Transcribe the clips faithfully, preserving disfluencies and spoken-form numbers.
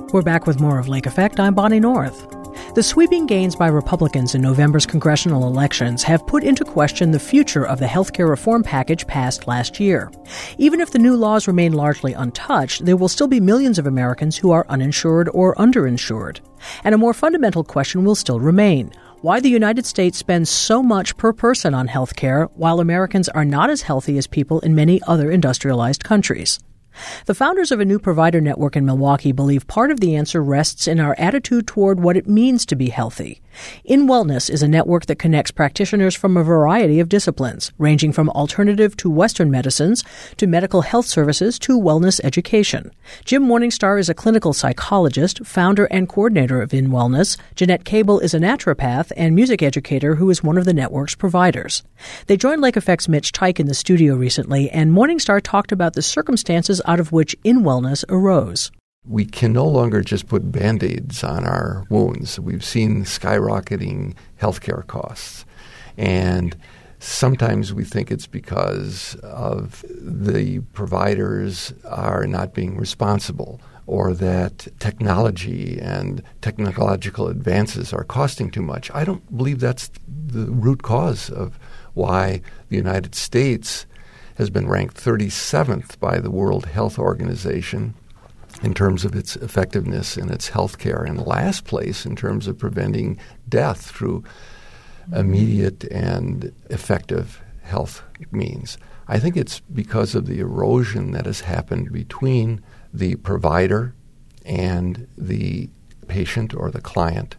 We're back with more of Lake Effect. I'm Bonnie North. The sweeping gains by Republicans in November's congressional elections have put into question the future of the healthcare reform package passed last year. Even if the new laws remain largely untouched, there will still be millions of Americans who are uninsured or underinsured. And a more fundamental question will still remain: why the United States spends so much per person on healthcare while Americans are not as healthy as people in many other industrialized countries. The founders of a new provider network in Milwaukee believe part of the answer rests in our attitude toward what it means to be healthy. In Wellness is a network that connects practitioners from a variety of disciplines, ranging from alternative to Western medicines, to medical health services, to wellness education. Jim Morningstar is a clinical psychologist, founder and coordinator of In Wellness. Jeanette Cable is a naturopath and music educator who is one of the network's providers. They joined Lake Effect's Mitch Teich in the studio recently, and Morningstar talked about the circumstances out of which In Wellness arose. We can no longer just put Band-Aids on our wounds. We've seen skyrocketing healthcare costs. And sometimes we think it's because of the providers are not being responsible, or that technology and technological advances are costing too much. I don't believe that's the root cause of why the United States has been ranked thirty-seventh by the World Health Organization in terms of its effectiveness in its health care, and last place in terms of preventing death through immediate and effective health means. I think it's because of the erosion that has happened between the provider and the patient or the client.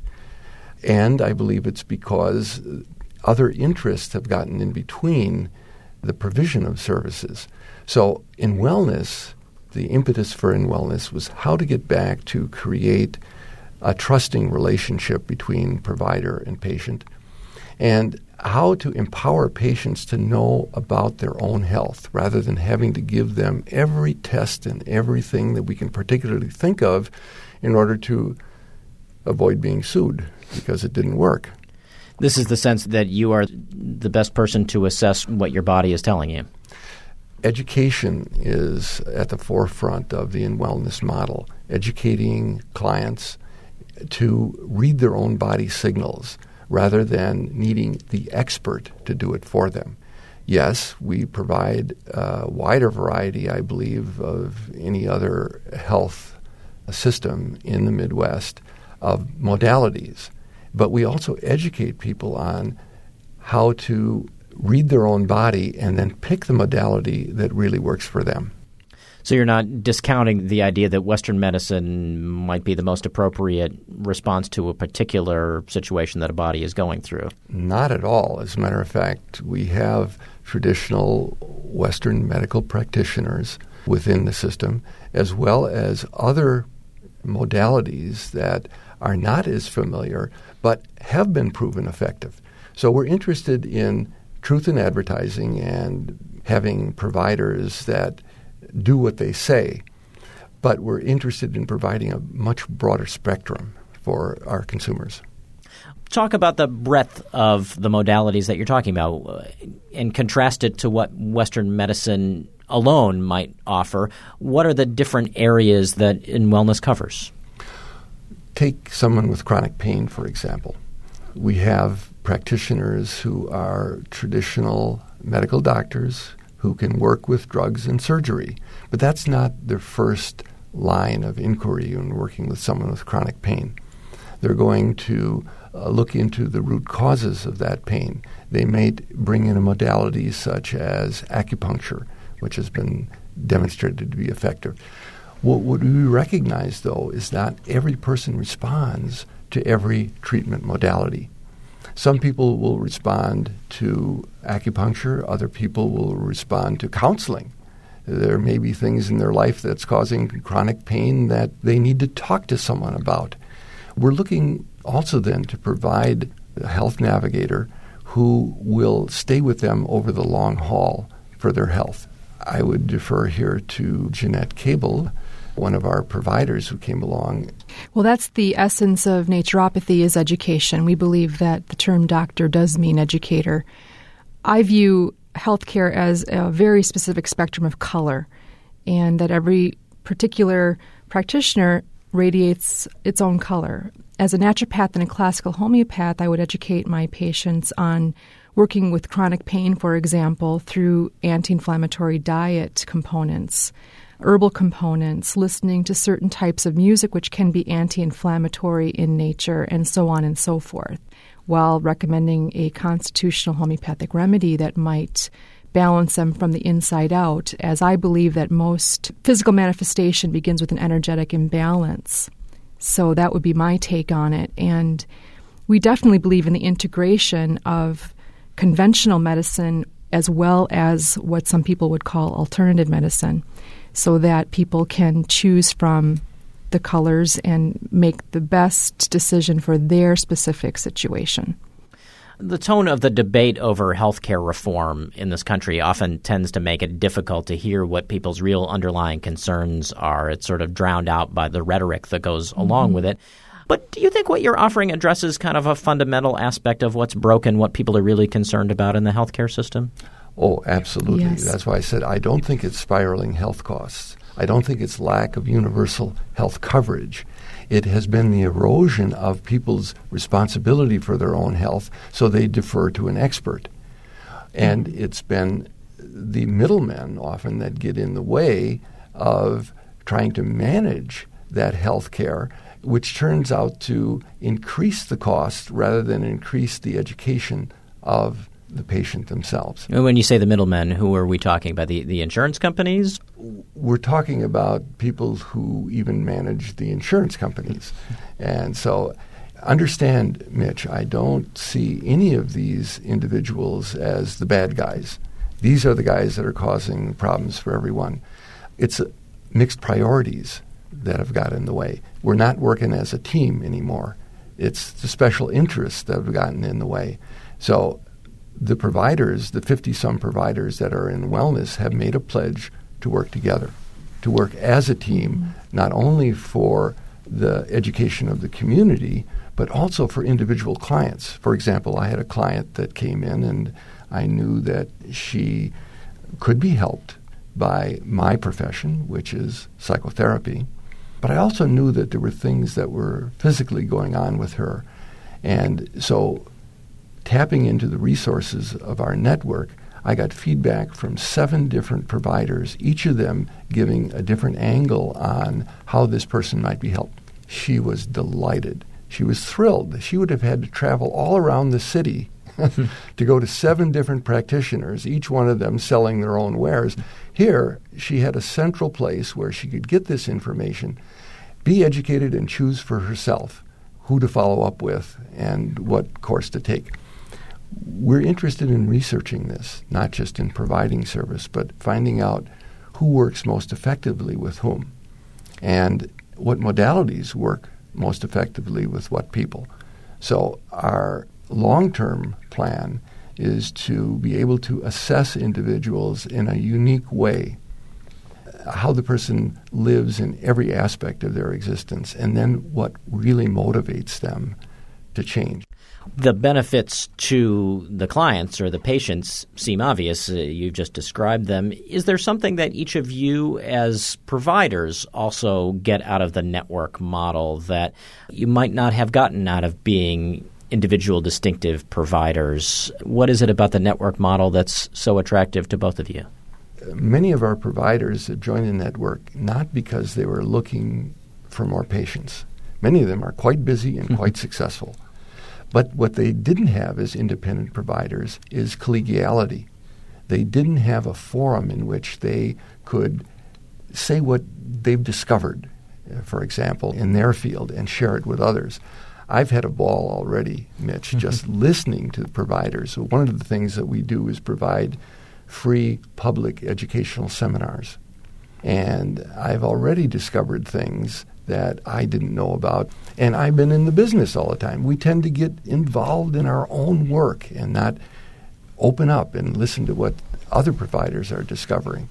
And I believe it's because other interests have gotten in between the provision of services. So in wellness, the impetus for In Wellness was how to get back to create a trusting relationship between provider and patient, and how to empower patients to know about their own health rather than having to give them every test and everything that we can particularly think of in order to avoid being sued because it didn't work. This is the sense that you are the best person to assess what your body is telling you. Education is at the forefront of the In Wellness model, educating clients to read their own body signals rather than needing the expert to do it for them. Yes, we provide a wider variety, I believe, of any other health system in the Midwest of modalities, but we also educate people on how to read their own body and then pick the modality that really works for them. So you're not discounting the idea that Western medicine might be the most appropriate response to a particular situation that a body is going through? Not at all. As a matter of fact, we have traditional Western medical practitioners within the system, as well as other modalities that are not as familiar but have been proven effective. So we're interested in truth in advertising and having providers that do what they say, but we're interested in providing a much broader spectrum for our consumers. Talk about the breadth of the modalities that you're talking about uh, and contrast it to what Western medicine alone might offer. What are the different areas that In Wellness covers? Take someone with chronic pain, for example. We have practitioners who are traditional medical doctors who can work with drugs and surgery, but that's not their first line of inquiry when working with someone with chronic pain. They're going to uh, look into the root causes of that pain. They may bring in a modality such as acupuncture, which has been demonstrated to be effective. What, what we recognize, though, is not every person responds to every treatment modality. Some people will respond to acupuncture. Other people will respond to counseling. There may be things in their life that's causing chronic pain that they need to talk to someone about. We're looking also then to provide a health navigator who will stay with them over the long haul for their health. I would defer here to Jeanette Cable, one of our providers who came along. Well, that's the essence of naturopathy is education. We believe that the term doctor does mean educator. I view healthcare as a very specific spectrum of color, and that every particular practitioner radiates its own color. As a naturopath and a classical homeopath, I would educate my patients on working with chronic pain, for example, through anti-inflammatory diet components, herbal components, listening to certain types of music which can be anti-inflammatory in nature, and so on and so forth, while recommending a constitutional homeopathic remedy that might balance them from the inside out, as I believe that most physical manifestation begins with an energetic imbalance. So that would be my take on it. And we definitely believe in the integration of conventional medicine as well as what some people would call alternative medicine, so that people can choose from the colors and make the best decision for their specific situation. The tone of the debate over healthcare reform in this country often tends to make it difficult to hear what people's real underlying concerns are. It's sort of drowned out by the rhetoric that goes mm-hmm. along with it. But do you think what you're offering addresses kind of a fundamental aspect of what's broken, what people are really concerned about in the healthcare system? Oh, absolutely. Yes. That's why I said I don't think it's spiraling health costs. I don't think it's lack of universal health coverage. It has been the erosion of people's responsibility for their own health, so they defer to an expert. And mm-hmm. it's been the middlemen often that get in the way of trying to manage that health care, which turns out to increase the cost rather than increase the education of the patient themselves. And when you say the middlemen, who are we talking about? The, the insurance companies? We're talking about people who even manage the insurance companies. And so understand, Mitch, I don't see any of these individuals as the bad guys. These are the guys that are causing problems for everyone. It's uh, mixed priorities that have got in the way. We're not working as a team anymore. It's the special interests that have gotten in the way. So the providers, the fifty-some providers that are in wellness, have made a pledge to work together, to work as a team, mm-hmm. not only for the education of the community, but also for individual clients. For example, I had a client that came in and I knew that she could be helped by my profession, which is psychotherapy. But I also knew that there were things that were physically going on with her. And so tapping into the resources of our network, I got feedback from seven different providers, each of them giving a different angle on how this person might be helped. She was delighted. She was thrilled. She would have had to travel all around the city to go to seven different practitioners, each one of them selling their own wares. Here, she had a central place where she could get this information, be educated, and choose for herself who to follow up with and what course to take. We're interested in researching this, not just in providing service, but finding out who works most effectively with whom and what modalities work most effectively with what people. So our long-term plan is to be able to assess individuals in a unique way, how the person lives in every aspect of their existence, and then what really motivates them to change. The benefits to the clients or the patients seem obvious. Uh, you've just described them. Is there something that each of you as providers also get out of the network model that you might not have gotten out of being individual distinctive providers? What is it about the network model that's so attractive to both of you? Many of our providers have joined the network not because they were looking for more patients. Many of them are quite busy and quite successful. But what they didn't have as independent providers is collegiality. They didn't have a forum in which they could say what they've discovered, uh, for example, in their field and share it with others. I've had a ball already, Mitch, just listening to the providers. So one of the things that we do is provide free public educational seminars. And I've already discovered things that I didn't know about. And I've been in the business all the time. We tend to get involved in our own work and not open up and listen to what other providers are discovering.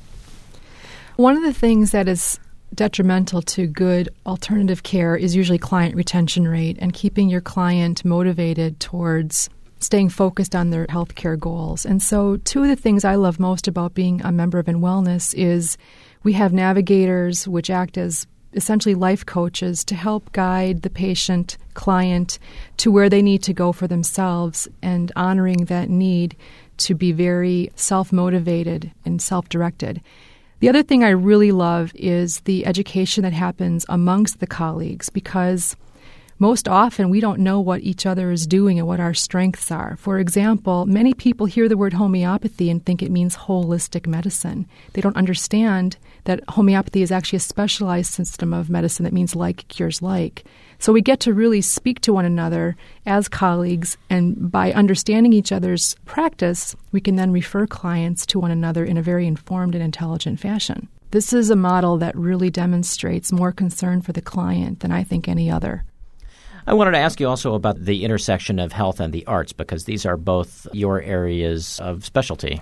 One of the things that is detrimental to good alternative care is usually client retention rate and keeping your client motivated towards staying focused on their healthcare goals. And so two of the things I love most about being a member of In Wellness is we have navigators which act as essentially life coaches to help guide the patient, client to where they need to go for themselves and honoring that need to be very self-motivated and self-directed. The other thing I really love is the education that happens amongst the colleagues, because most often we don't know what each other is doing and what our strengths are. For example, many people hear the word homeopathy and think it means holistic medicine. They don't understand that homeopathy is actually a specialized system of medicine that means like cures like. So we get to really speak to one another as colleagues, and by understanding each other's practice, we can then refer clients to one another in a very informed and intelligent fashion. This is a model that really demonstrates more concern for the client than I think any other. I wanted to ask you also about the intersection of health and the arts, because these are both your areas of specialty.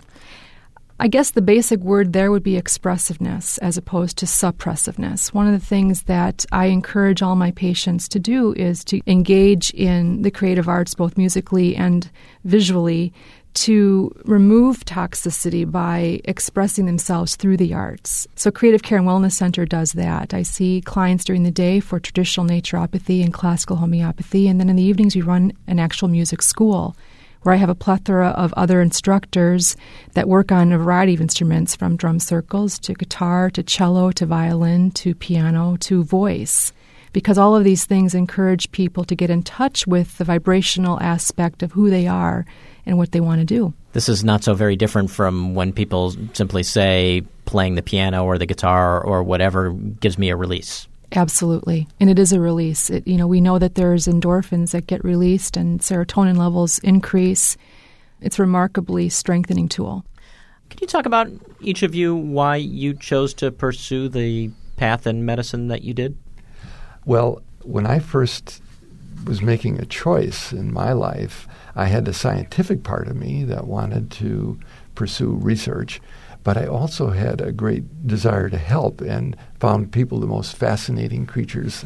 I guess the basic word there would be expressiveness as opposed to suppressiveness. One of the things that I encourage all my patients to do is to engage in the creative arts, both musically and visually, to remove toxicity by expressing themselves through the arts. So Creative Care and Wellness Center does that. I see clients during the day for traditional naturopathy and classical homeopathy, and then in the evenings we run an actual music school where I have a plethora of other instructors that work on a variety of instruments, from drum circles to guitar to cello to violin to piano to voice, because all of these things encourage people to get in touch with the vibrational aspect of who they are and what they want to do. This is not so very different from when people simply say playing the piano or the guitar or whatever gives me a release. Absolutely. And it is a release. It, you know, we know that there's endorphins that get released and serotonin levels increase. It's a remarkably strengthening tool. Can you talk about, each of you, why you chose to pursue the path in medicine that you did? Well, when I first was making a choice in my life, I had a scientific part of me that wanted to pursue research, but I also had a great desire to help and found people the most fascinating creatures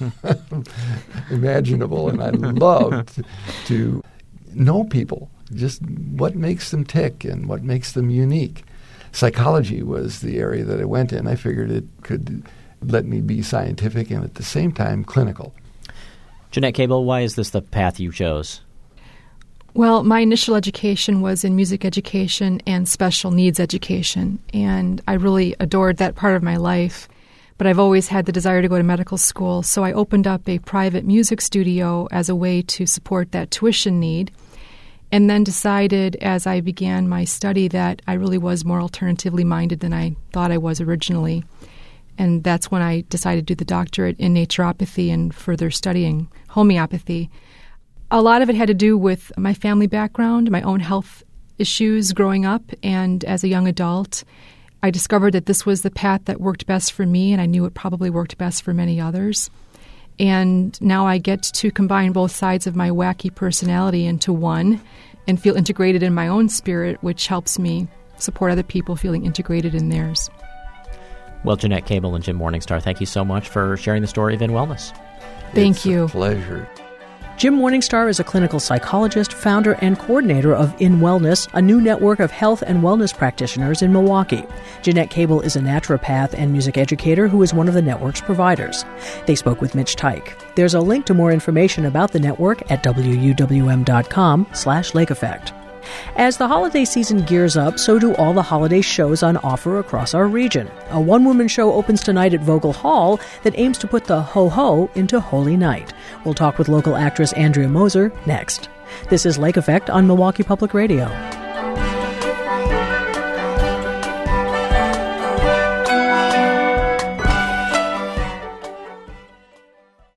imaginable. And I loved to know people, just what makes them tick and what makes them unique. Psychology was the area that I went in. I figured it could let me be scientific and at the same time clinical. Jeanette Cable, why is this the path you chose? Well, my initial education was in music education and special needs education, and I really adored that part of my life. But I've always had the desire to go to medical school, so I opened up a private music studio as a way to support that tuition need, and then decided as I began my study that I really was more alternatively minded than I thought I was originally. And that's when I decided to do the doctorate in naturopathy and further studying homeopathy. A lot of it had to do with my family background, my own health issues growing up, and as a young adult, I discovered that this was the path that worked best for me, and I knew it probably worked best for many others. And now I get to combine both sides of my wacky personality into one and feel integrated in my own spirit, which helps me support other people feeling integrated in theirs. Well, Jeanette Cable and Jim Morningstar, thank you so much for sharing the story of In Wellness. Thank it's you. A pleasure. Jim Morningstar is a clinical psychologist, founder and coordinator of In Wellness, a new network of health and wellness practitioners in Milwaukee. Jeanette Cable is a naturopath and music educator who is one of the network's providers. They spoke with Mitch Teich. There's a link to more information about the network at W U W M dot com slash Lake Effect. As the holiday season gears up, so do all the holiday shows on offer across our region. A one-woman show opens tonight at Vogel Hall that aims to put the ho-ho into Holy Night. We'll talk with local actress Andrea Moser next. This is Lake Effect on Milwaukee Public Radio.